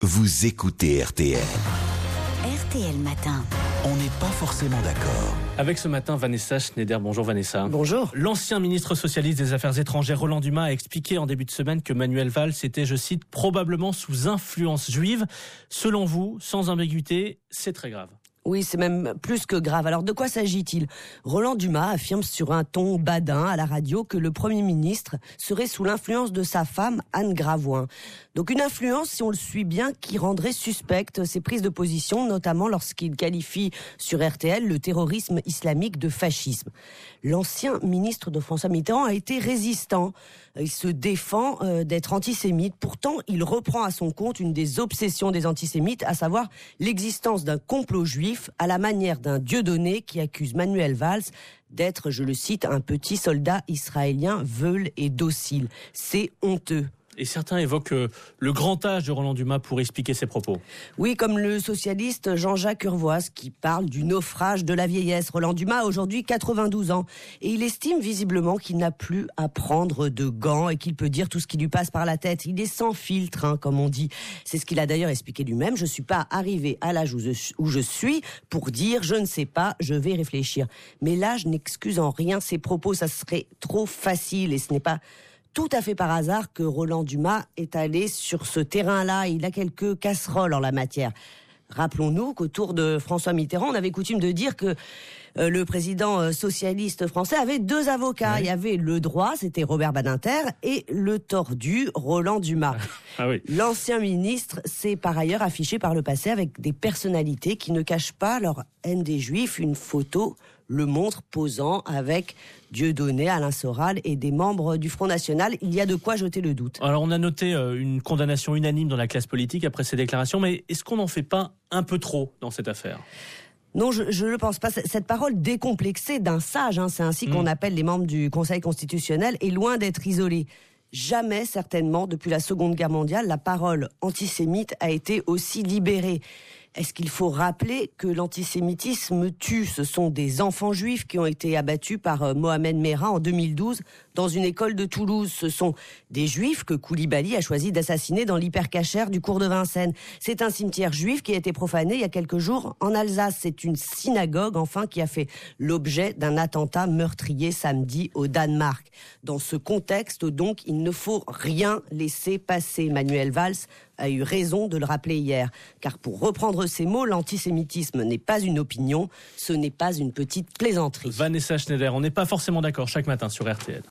Vous écoutez RTL. RTL Matin. On n'est pas forcément d'accord. Avec ce matin, Vanessa Schneider. Bonjour Vanessa. Bonjour. L'ancien ministre socialiste des Affaires étrangères, Roland Dumas, a expliqué en début de semaine que Manuel Valls était, je cite, probablement sous influence juive. Selon vous, sans ambiguïté, c'est très grave. Oui, c'est même plus que grave. Alors de quoi s'agit-il ? Roland Dumas affirme sur un ton badin à la radio que le Premier ministre serait sous l'influence de sa femme Anne Gravoin. Donc une influence, si on le suit bien, qui rendrait suspecte ses prises de position, notamment lorsqu'il qualifie sur RTL le terrorisme islamique de fascisme. L'ancien ministre de François Mitterrand a été résistant. Il se défend d'être antisémite. Pourtant, il reprend à son compte une des obsessions des antisémites, à savoir l'existence d'un complot juif à la manière d'un Dieudonné qui accuse Manuel Valls d'être, je le cite, un petit soldat israélien veule et docile. C'est honteux. Et certains évoquent le grand âge de Roland Dumas pour expliquer ses propos. Oui, comme le socialiste Jean-Jacques Urvoas qui parle du naufrage de la vieillesse. Roland Dumas a aujourd'hui 92 ans et il estime visiblement qu'il n'a plus à prendre de gants et qu'il peut dire tout ce qui lui passe par la tête. Il est sans filtre, comme on dit. C'est ce qu'il a d'ailleurs expliqué lui-même. Je suis pas arrivé à l'âge où je suis pour dire je ne sais pas, je vais réfléchir. Mais l'âge n'excuse en rien ses propos. Ça serait trop facile et ce n'est pas tout à fait par hasard que Roland Dumas est allé sur ce terrain-là. Il a quelques casseroles en la matière. Rappelons-nous qu'autour de François Mitterrand, on avait coutume de dire que le président socialiste français avait deux avocats. Oui. Il y avait le droit, c'était Robert Badinter, et le tordu, Roland Dumas. Ah oui. L'ancien ministre s'est par ailleurs affiché par le passé avec des personnalités qui ne cachent pas leur haine des Juifs. Une photo le montre posant avec Dieudonné, Alain Soral et des membres du Front National. Il y a de quoi jeter le doute. Alors on a noté une condamnation unanime dans la classe politique après ces déclarations, mais est-ce qu'on n'en fait pas un peu trop dans cette affaire ? Non, je ne le pense pas. Cette parole décomplexée d'un sage, c'est ainsi qu'on appelle les membres du Conseil constitutionnel, est loin d'être isolée. Jamais, certainement, depuis la Seconde Guerre mondiale, la parole antisémite a été aussi libérée. Est-ce qu'il faut rappeler que l'antisémitisme tue ? Ce sont des enfants juifs qui ont été abattus par Mohamed Merah en 2012 dans une école de Toulouse. Ce sont des juifs que Koulibaly a choisi d'assassiner dans l'hypercachère du cours de Vincennes. C'est un cimetière juif qui a été profané il y a quelques jours en Alsace. C'est une synagogue, enfin, qui a fait l'objet d'un attentat meurtrier samedi au Danemark. Dans ce contexte, donc, il ne faut rien laisser passer. Manuel Valls a eu raison de le rappeler hier. Car pour reprendre ces mots, l'antisémitisme n'est pas une opinion, ce n'est pas une petite plaisanterie. Vanessa Schneider, on n'est pas forcément d'accord chaque matin sur RTL.